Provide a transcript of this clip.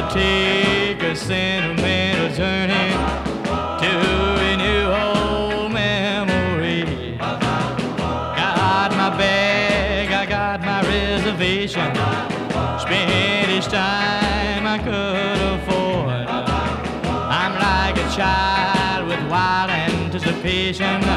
take a sentimental journey to a new old memory. Got my bag, I got my reservation. Spent each time I could afford. I'm like a child with wild anticipation.